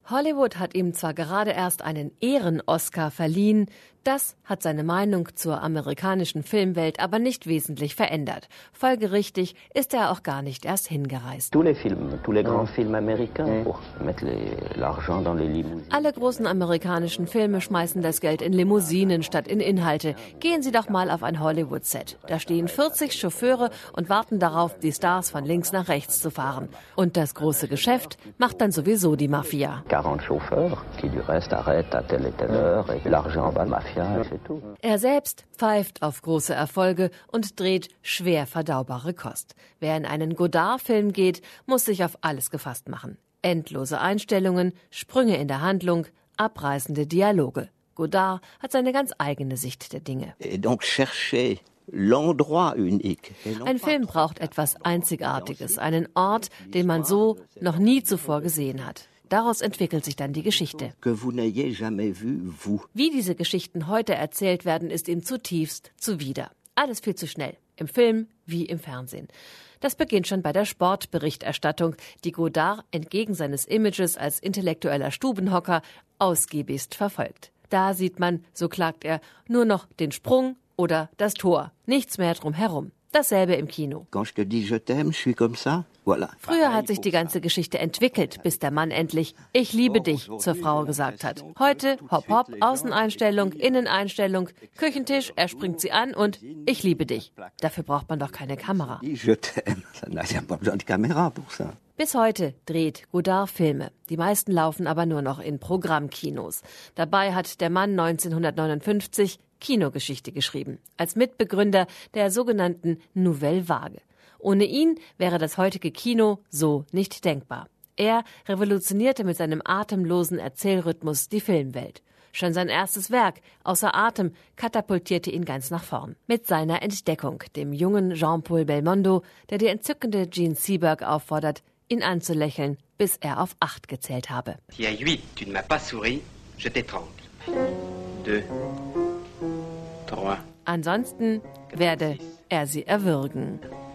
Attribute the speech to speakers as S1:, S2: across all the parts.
S1: Hollywood hat ihm zwar gerade erst einen Ehren-Oscar verliehen, das hat seine Meinung zur amerikanischen Filmwelt aber nicht wesentlich verändert. Folgerichtig ist er auch gar nicht erst hingereist. Alle großen amerikanischen Filme schmeißen das Geld in Limousinen statt in Inhalte. Gehen Sie doch mal auf ein Hollywood-Set. Da stehen 40 Chauffeure und warten darauf, die Stars von links nach rechts zu fahren. Und das große Geschäft macht dann sowieso die Mafia.
S2: 40 Chauffeurs, qui du reste arrêtent à telle et telle heure, et l'argent va à la mafia.
S1: Er selbst pfeift auf große Erfolge und dreht schwer verdaubare Kost. Wer in einen Godard-Film geht, muss sich auf alles gefasst machen. Endlose Einstellungen, Sprünge in der Handlung, abreißende Dialoge. Godard hat seine ganz eigene Sicht der Dinge. Ein Film braucht etwas Einzigartiges, einen Ort, den man so noch nie zuvor gesehen hat. Daraus entwickelt sich dann die Geschichte. Wie diese Geschichten heute erzählt werden, ist ihm zutiefst zuwider. Alles viel zu schnell, im Film wie im Fernsehen. Das beginnt schon bei der Sportberichterstattung, die Godard entgegen seines Images als intellektueller Stubenhocker ausgiebigst verfolgt. Da sieht man, so klagt er, nur noch den Sprung oder das Tor, nichts mehr drumherum. Dasselbe im Kino. Früher hat sich die ganze Geschichte entwickelt, bis der Mann endlich "Ich liebe dich" zur Frau gesagt hat. Heute hopp hopp, Außeneinstellung, Inneneinstellung, Küchentisch, er springt sie an und "Ich liebe dich". Dafür braucht man doch keine Kamera. Bis heute dreht Godard Filme. Die meisten laufen aber nur noch in Programmkinos. Dabei hat der Mann 1959 Kinogeschichte geschrieben, als Mitbegründer der sogenannten Nouvelle Vague. Ohne ihn wäre das heutige Kino so nicht denkbar. Er revolutionierte mit seinem atemlosen Erzählrhythmus die Filmwelt. Schon sein erstes Werk, Außer Atem, katapultierte ihn ganz nach vorn. Mit seiner Entdeckung, dem jungen Jean-Paul Belmondo, der die entzückende Jean Seberg auffordert, ihn anzulächeln, bis er auf 8 gezählt habe.
S3: Si à 8 tu ne m'as pas souri, je t'étrangle. 2, 3.
S1: Ansonsten werde er sie erwürgen.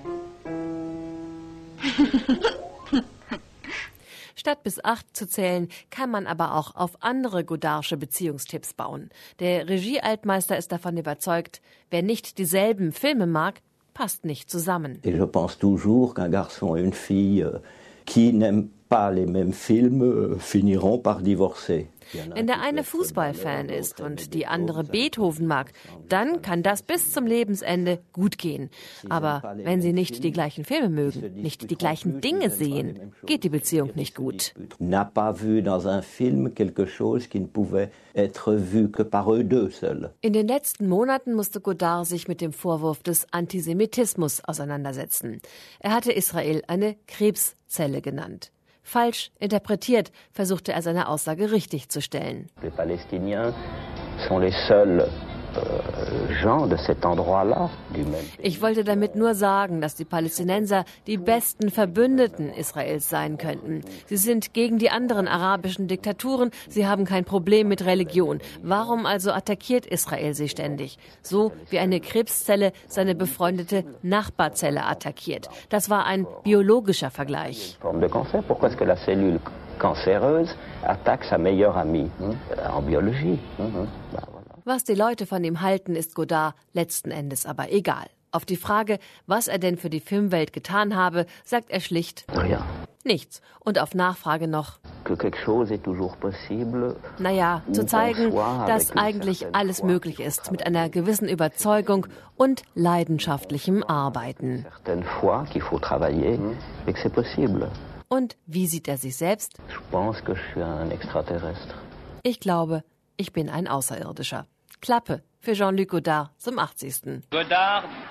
S1: Statt bis 8 zu zählen, kann man aber auch auf andere Godardsche Beziehungstipps bauen. Der Regie-Altmeister ist davon überzeugt, wer nicht dieselben Filme mag, passt nicht zusammen.
S2: Et je pense toujours qu'un garçon et une fille qui n'aiment pas les mêmes films finiront par divorcer.
S1: Wenn der eine Fußballfan ist und die andere Beethoven mag, dann kann das bis zum Lebensende gut gehen. Aber wenn sie nicht die gleichen Filme mögen, nicht die gleichen Dinge sehen, geht die Beziehung nicht gut.
S2: N'a pas vu dans un film quelque chose qui ne pouvait être vu que par eux deux seuls.
S1: In den letzten Monaten musste Godard sich mit dem Vorwurf des Antisemitismus auseinandersetzen. Er hatte Israel eine Krebszelle genannt. Falsch interpretiert, versuchte er seine Aussage richtig zu stellen.
S2: Les Palestiniens sont les seuls gens de cet endroit-là.
S1: Ich wollte damit nur sagen, dass die Palästinenser die besten Verbündeten Israels sein könnten. Sie sind gegen die anderen arabischen Diktaturen, sie haben kein Problem mit Religion. Warum also attackiert Israel sie ständig? So wie eine Krebszelle seine befreundete Nachbarzelle attackiert. Das war ein biologischer Vergleich.
S2: Pourquoi est-ce que la cellule cancéreuse attaque sa meilleure amie en biologie?
S1: Was die Leute von ihm halten, ist Godard letzten Endes aber egal. Auf die Frage, was er denn für die Filmwelt getan habe, sagt er schlicht nichts. Und auf Nachfrage noch, naja, zu zeigen, dass eigentlich alles möglich ist, mit einer gewissen Überzeugung und leidenschaftlichem Arbeiten. Und wie sieht er sich selbst? Ich glaube, ich bin ein Außerirdischer. Klappe für Jean-Luc Godard zum 80.
S3: Godard